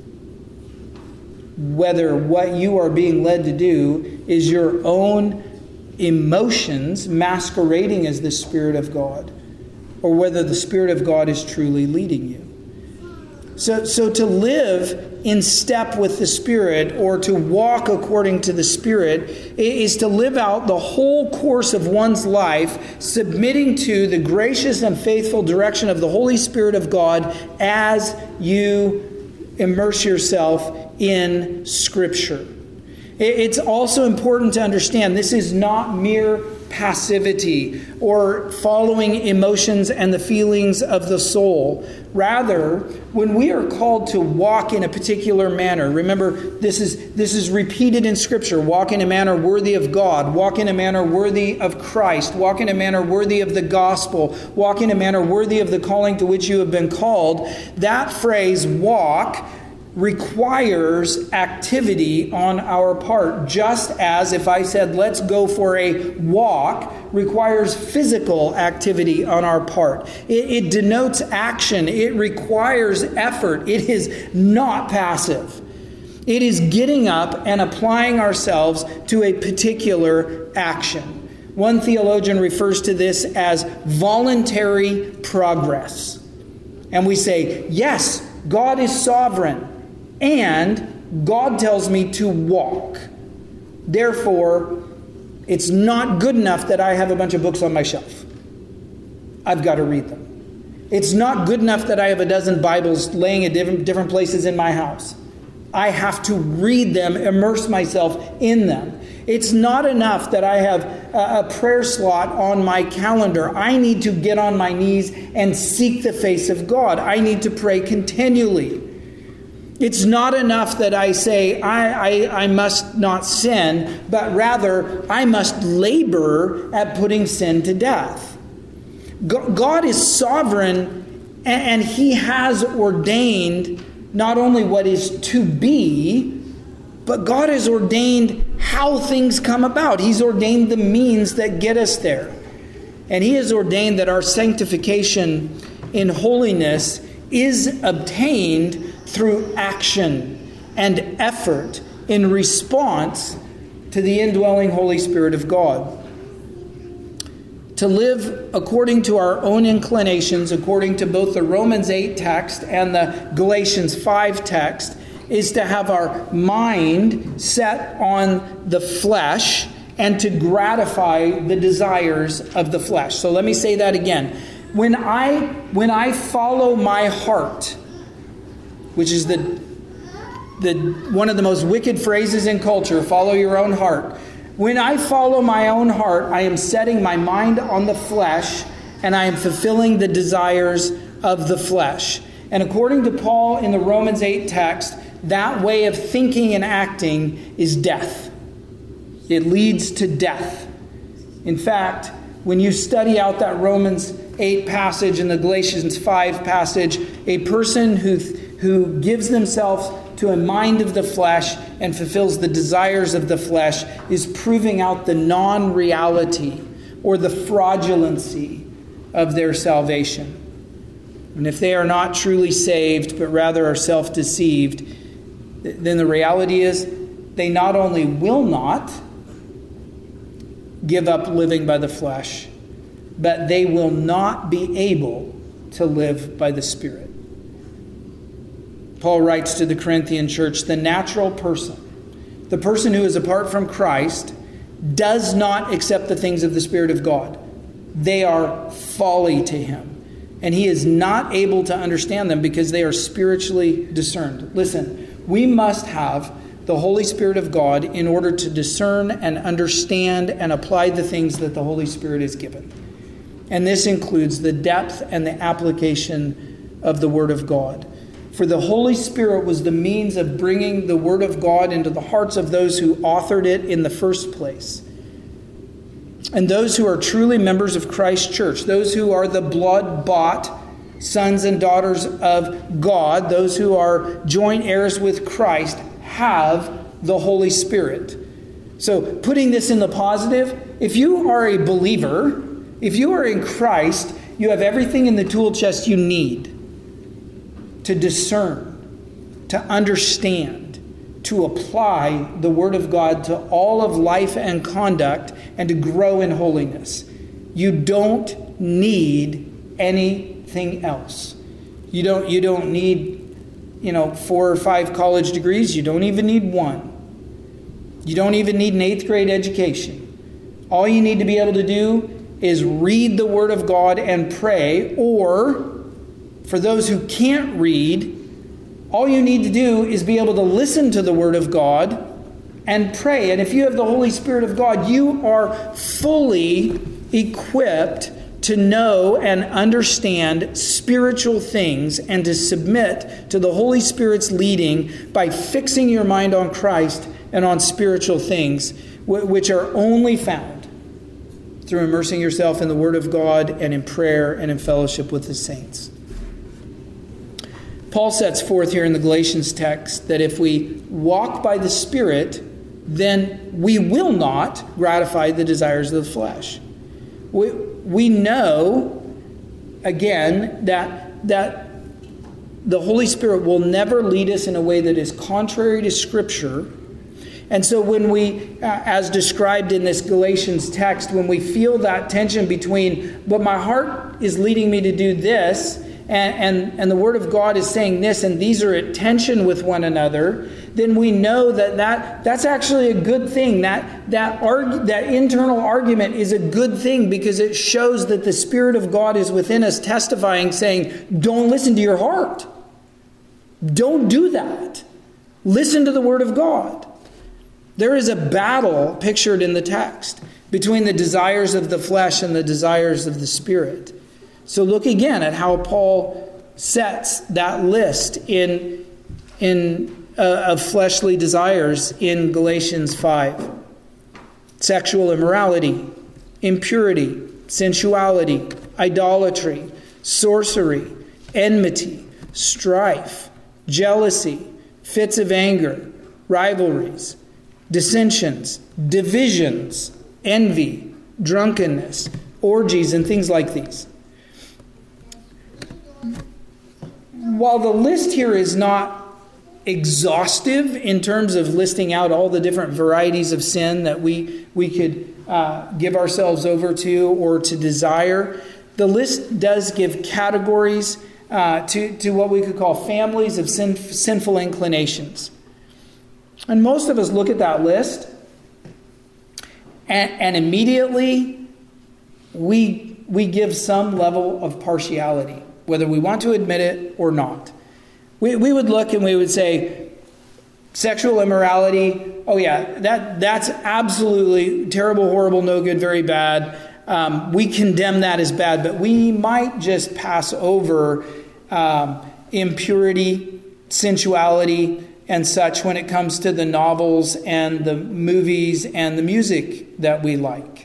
whether what you are being led to do is your own emotions masquerading as the Spirit of God, or whether the Spirit of God is truly leading you. So, so to live in step with the Spirit, or to walk according to the Spirit, is to live out the whole course of one's life, submitting to the gracious and faithful direction of the Holy Spirit of God as you immerse yourself in Scripture. It's also important to understand this is not mere passivity or following emotions and the feelings of the soul. Rather, when we are called to walk in a particular manner, remember this is this is repeated in Scripture, walk in a manner worthy of God, walk in a manner worthy of Christ, walk in a manner worthy of the gospel, walk in a manner worthy of the calling to which you have been called. That phrase, walk, requires activity on our part, just as if I said, let's go for a walk, requires physical activity on our part. It, it denotes action. It requires effort. It is not passive. It is getting up and applying ourselves to a particular action. One theologian refers to this as voluntary progress. And we say, yes, God is sovereign. And God tells me to walk. Therefore, it's not good enough that I have a bunch of books on my shelf. I've got to read them. It's not good enough that I have a dozen Bibles laying at different, different places in my house. I have to read them, immerse myself in them. It's not enough that I have a prayer slot on my calendar. I need to get on my knees and seek the face of God. I need to pray continually. It's not enough that I say, I, I, I must not sin, but rather I must labor at putting sin to death. God is sovereign, and He has ordained not only what is to be, but God has ordained how things come about. He's ordained the means that get us there. And He has ordained that our sanctification in holiness is obtained through action and effort in response to the indwelling Holy Spirit of God. To live according to our own inclinations, according to both the Romans eight text and the Galatians five text, is to have our mind set on the flesh and to gratify the desires of the flesh. So let me say that again. When I when I follow my heart, which is the the one of the most wicked phrases in culture, follow your own heart. When I follow my own heart, I am setting my mind on the flesh, and I am fulfilling the desires of the flesh. And according to Paul in the Romans eight text, that way of thinking and acting is death. It leads to death. In fact, when you study out that Romans eight passage and the Galatians five passage, a person who, who gives themselves to a mind of the flesh and fulfills the desires of the flesh is proving out the non-reality or the fraudulency of their salvation. And if they are not truly saved, but rather are self-deceived, then the reality is they not only will not give up living by the flesh, but they will not be able to live by the Spirit. Paul writes to the Corinthian church, the natural person, the person who is apart from Christ, does not accept the things of the Spirit of God. They are folly to him. And he is not able to understand them because they are spiritually discerned. Listen, we must have the Holy Spirit of God in order to discern and understand and apply the things that the Holy Spirit has given. And this includes the depth and the application of the Word of God. For the Holy Spirit was the means of bringing the Word of God into the hearts of those who authored it in the first place. And those who are truly members of Christ's church, those who are the blood-bought sons and daughters of God, those who are joint heirs with Christ, have the Holy Spirit. So putting this in the positive, if you are a believer, if you are in Christ, you have everything in the tool chest you need to discern, to understand, to apply the Word of God to all of life and conduct, and to grow in holiness. You don't need anything else. You don't, you don't need, you know, four or five college degrees. You don't even need one. You don't even need an eighth grade education. All you need to be able to do is read the Word of God and pray, or for those who can't read, all you need to do is be able to listen to the Word of God and pray. And if you have the Holy Spirit of God, you are fully equipped to know and understand spiritual things and to submit to the Holy Spirit's leading by fixing your mind on Christ and on spiritual things, which are only found through immersing yourself in the Word of God and in prayer and in fellowship with the saints. Paul sets forth here in the Galatians text that if we walk by the Spirit, then we will not gratify the desires of the flesh. We, we know, again, that, that the Holy Spirit will never lead us in a way that is contrary to Scripture. And so when we, uh, as described in this Galatians text, when we feel that tension between, but my heart is leading me to do this, And, and, and the Word of God is saying this, and these are at tension with one another, then we know that, that that's actually a good thing. That, that, arg- that internal argument is a good thing because it shows that the Spirit of God is within us testifying, saying, don't listen to your heart. Don't do that. Listen to the word of God. There is a battle pictured in the text between the desires of the flesh and the desires of the Spirit. So look again at how Paul sets that list in, in uh, of fleshly desires in Galatians five. Sexual immorality, impurity, sensuality, idolatry, sorcery, enmity, strife, jealousy, fits of anger, rivalries, dissensions, divisions, envy, drunkenness, orgies, and things like these. While the list here is not exhaustive in terms of listing out all the different varieties of sin that we, we could uh, give ourselves over to or to desire, the list does give categories uh, to, to what we could call families of sin, sinful inclinations. And most of us look at that list and, and immediately we, we give some level of partiality, whether we want to admit it or not. We, we would look and we would say, sexual immorality, oh yeah, that that's absolutely terrible, horrible, no good, very bad. Um, we condemn that as bad, but we might just pass over um, impurity, sensuality, and such when it comes to the novels and the movies and the music that we like.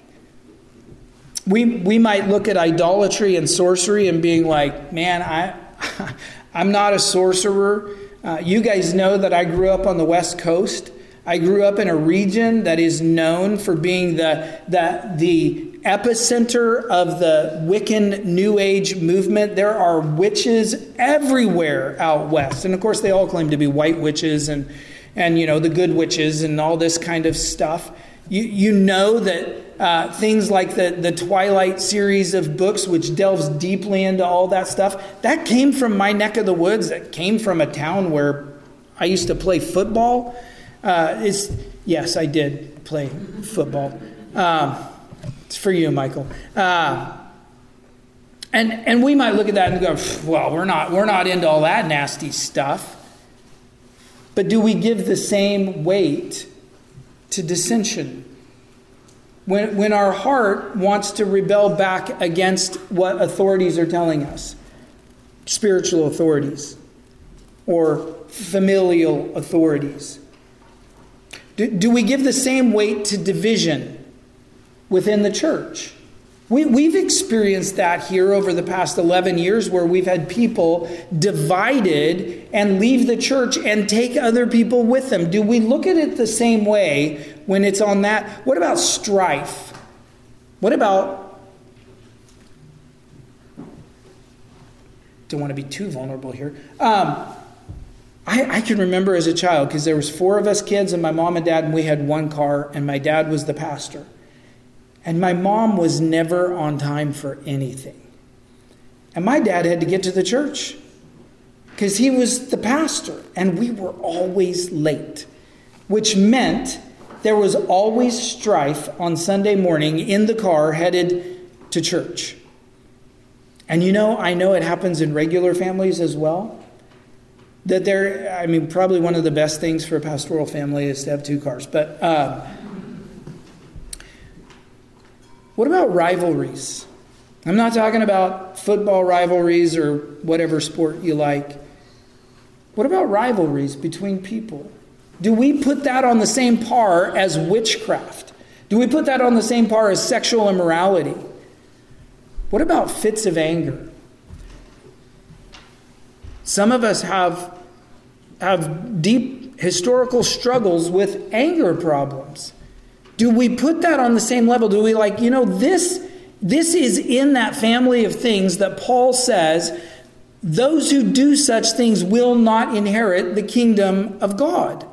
We we might look at idolatry and sorcery and being like, man, I, I'm not a sorcerer. Uh, you guys know that I grew up on the West Coast. I grew up in a region that is known for being the, the, the epicenter of the Wiccan New Age movement. There are witches everywhere out west. And of course, they all claim to be white witches and, and you know, the good witches and all this kind of stuff. You, you know that uh, things like the, the Twilight series of books, which delves deeply into all that stuff, that came from my neck of the woods. That came from a town where I used to play football. Uh, it's yes, I did play football. Um, it's for you, Michael. Uh, and and we might look at that and go, well, we're not we're not into all that nasty stuff. But do we give the same weight to dissension? When when our heart wants to rebel back against what authorities are telling us, spiritual authorities or familial authorities. Do, do we give the same weight to division within the church? We, we've experienced that here over the past eleven years where we've had people divided and leave the church and take other people with them. Do we look at it the same way when it's on that? What about strife? What about... Don't want to be too vulnerable here. Um... I, I can remember as a child, because there was four of us kids and my mom and dad, and we had one car, and my dad was the pastor. And my mom was never on time for anything. And my dad had to get to the church because he was the pastor, and we were always late, which meant there was always strife on Sunday morning in the car headed to church. And you know, I know it happens in regular families as well. That there, I mean, probably one of the best things for a pastoral family is to have two cars. But uh, what about rivalries? I'm not talking about football rivalries or whatever sport you like. What about rivalries between people? Do we put that on the same par as witchcraft? Do we put that on the same par as sexual immorality? What about fits of anger? Some of us have, have deep historical struggles with anger problems. Do we put that on the same level? Do we like, you know, this, this is in that family of things that Paul says, those who do such things will not inherit the kingdom of God.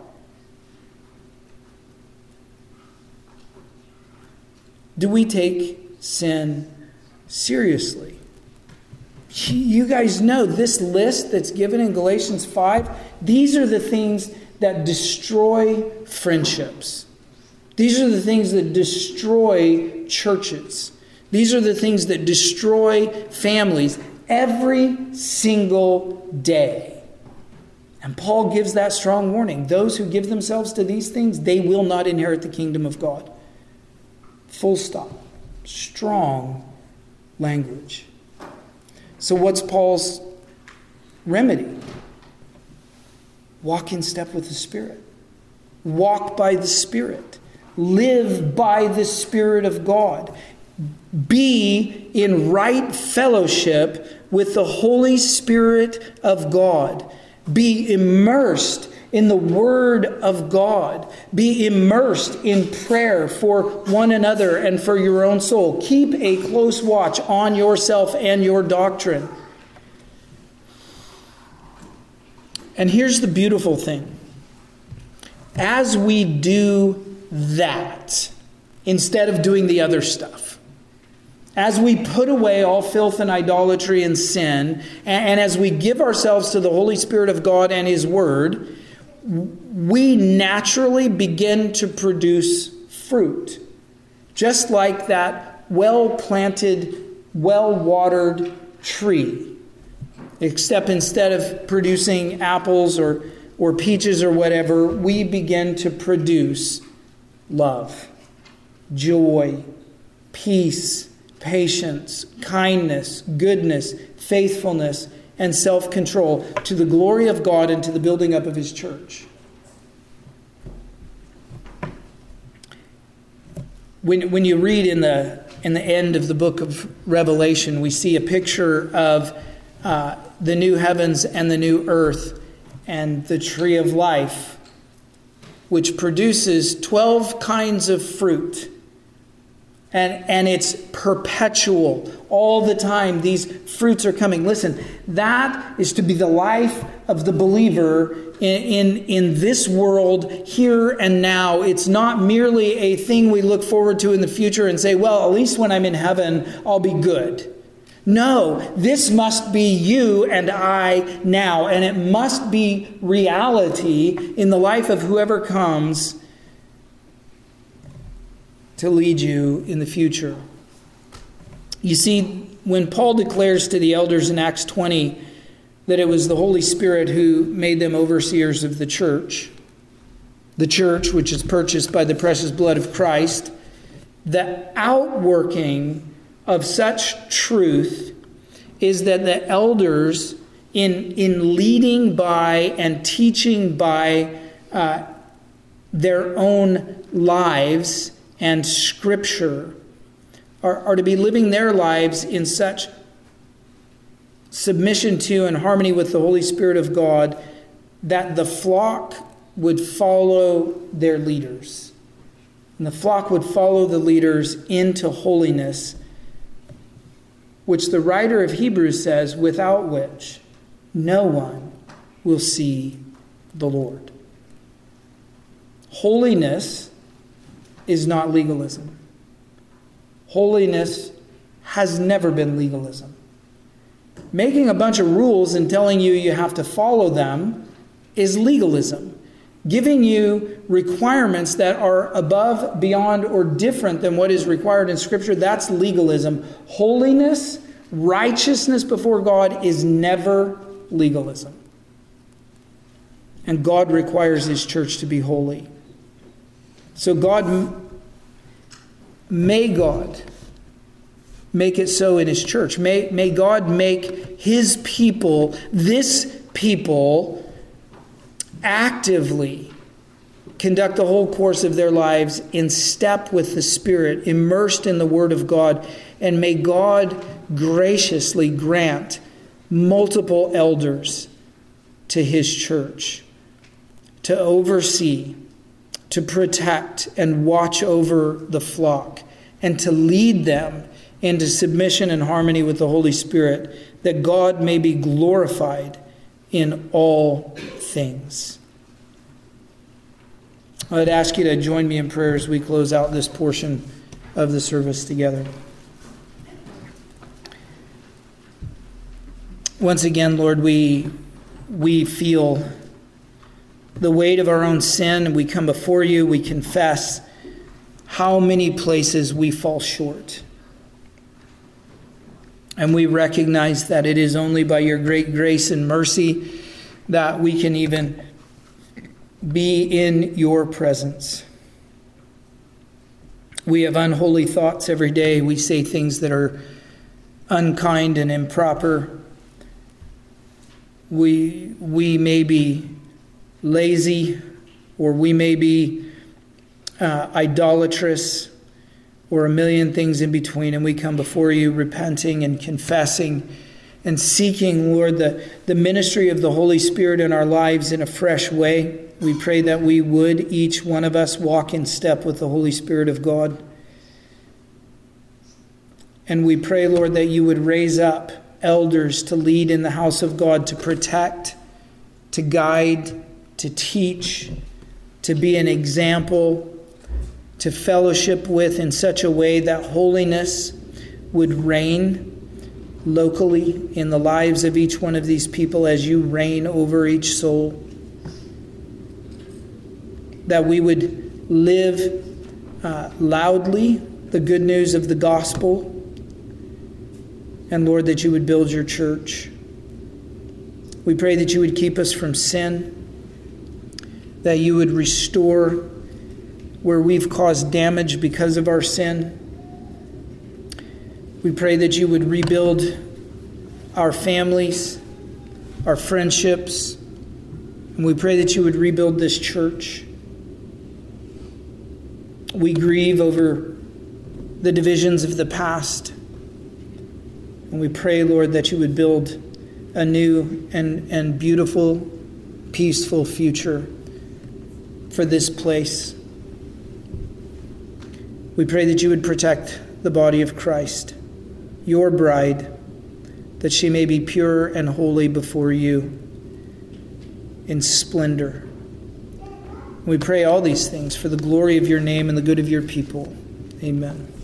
Do we take sin seriously? You guys know this list that's given in Galatians five, these are the things that destroy friendships. These are the things that destroy churches. These are the things that destroy families every single day. And Paul gives that strong warning. Those who give themselves to these things, they will not inherit the kingdom of God. Full stop. Strong language. So what's Paul's remedy? Walk in step with the Spirit. Walk by the Spirit. Live by the Spirit of God. Be in right fellowship with the Holy Spirit of God. Be immersed in the Word of God. Be immersed in prayer for one another and for your own soul. Keep a close watch on yourself and your doctrine. And here's the beautiful thing. As we do that, instead of doing the other stuff, as we put away all filth and idolatry and sin, and as we give ourselves to the Holy Spirit of God and His Word, we naturally begin to produce fruit. Just like that well-planted, well-watered tree. Except instead of producing apples or, or peaches or whatever, we begin to produce love, joy, peace, patience, kindness, goodness, faithfulness, and self-control to the glory of God and to the building up of His church. When, when you read in the, in the end of the book of Revelation, we see a picture of uh, the new heavens and the new earth and the tree of life, which produces twelve kinds of fruit. And, and it's perpetual. All the time, these fruits are coming. Listen, that is to be the life of the believer in, in, in this world, here and now. It's not merely a thing we look forward to in the future and say, well, at least when I'm in heaven, I'll be good. No, this must be you and I now. And it must be reality in the life of whoever comes to lead you in the future. You see, when Paul declares to the elders in Acts twenty that it was the Holy Spirit who made them overseers of the church, the church which is purchased by the precious blood of Christ, the outworking of such truth is that the elders, in, in leading by and teaching by uh, their own lives and Scripture, are, are to be living their lives in such submission to and harmony with the Holy Spirit of God that the flock would follow their leaders. And the flock would follow the leaders into holiness, which the writer of Hebrews says, without which no one will see the Lord. Holiness is not legalism. Holiness has never been legalism. Making a bunch of rules and telling you you have to follow them is legalism. Giving you requirements that are above, beyond, or different than what is required in Scripture, that's legalism. Holiness, righteousness before God is never legalism. And God requires His church to be holy. So God, may God make it so in His church. May, may God make His people, this people, actively conduct the whole course of their lives in step with the Spirit, immersed in the Word of God. And may God graciously grant multiple elders to His church to oversee, to protect and watch over the flock, and to lead them into submission and harmony with the Holy Spirit, that God may be glorified in all things. I would ask you to join me in prayer as we close out this portion of the service together. Once again, Lord, we we feel the weight of our own sin, and we come before you, we confess how many places we fall short. And we recognize that it is only by your great grace and mercy that we can even be in your presence. We have unholy thoughts every day. We say things that are unkind and improper. We, we may be lazy, or we may be uh, idolatrous, or a million things in between, and we come before you repenting and confessing and seeking, Lord, the, the ministry of the Holy Spirit in our lives in a fresh way. We pray that we would, each one of us, walk in step with the Holy Spirit of God. And we pray, Lord, that you would raise up elders to lead in the house of God, to protect, to guide, to teach, to be an example, to fellowship with in such a way that holiness would reign locally in the lives of each one of these people as you reign over each soul. That we would live uh, loudly the good news of the gospel. And Lord, that you would build your church. We pray that you would keep us from sin, that you would restore where we've caused damage because of our sin. We pray that you would rebuild our families, our friendships, and we pray that you would rebuild this church. We grieve over the divisions of the past, and we pray, Lord, that you would build a new and, and beautiful, peaceful future for this place. We pray that you would protect the body of Christ, your bride, that she may be pure and holy before you in splendor. We pray all these things for the glory of your name and the good of your people. Amen.